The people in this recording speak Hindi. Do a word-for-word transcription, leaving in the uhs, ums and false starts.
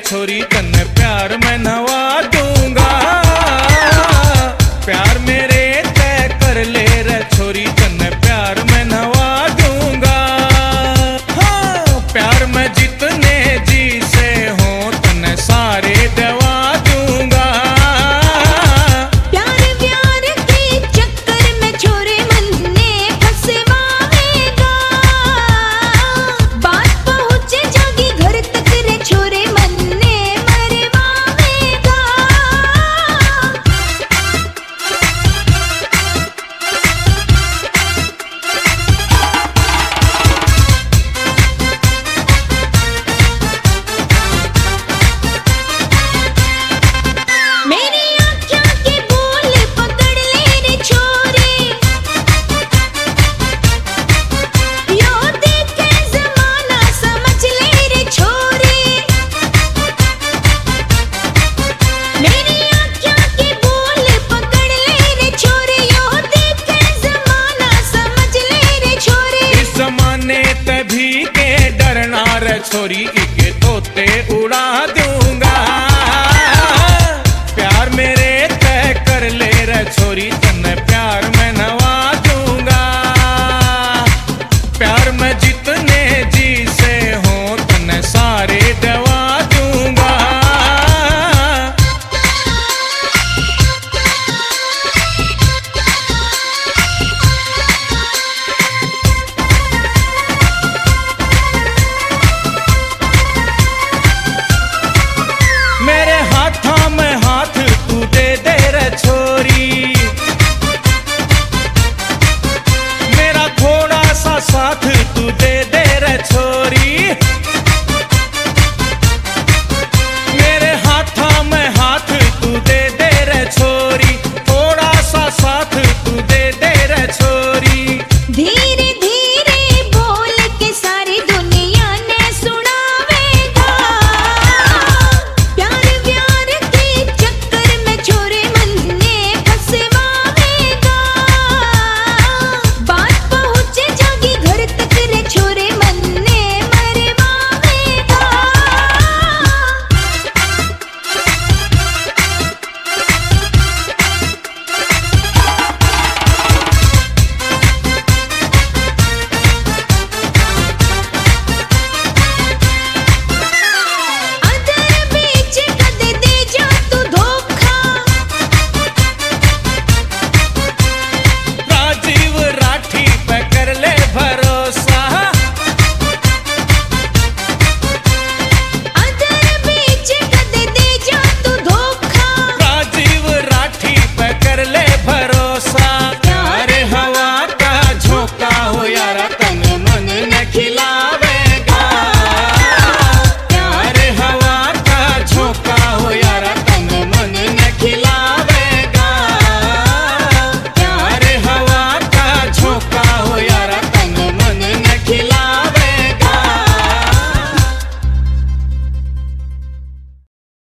छोरी तन्ने प्यार मैं नवा दूंगा। प्यार मेरे तय कर ले रे छोरी तन्ने प्यार मैं नवा दूंगा। हाँ प्यार में जितने जी से हो तन्ने सारे दवा दूंगा। प्यार प्यार के चक्कर में छोरे मन ने फंसवाएगा। बात पहुंचे जागी घर तक रे छोरे मन ने मरवाएगा। मेरी आँखों के बोल पकड़ ले रे छोरे, यो देखे ज़माना समझ ले रे छोरे। मेरी आँखों के बोल पकड़ ले रे छोरे, यो देखे ज़माना समझ ले रे छोरे। इस जमाने तभी के डरना रे छोरी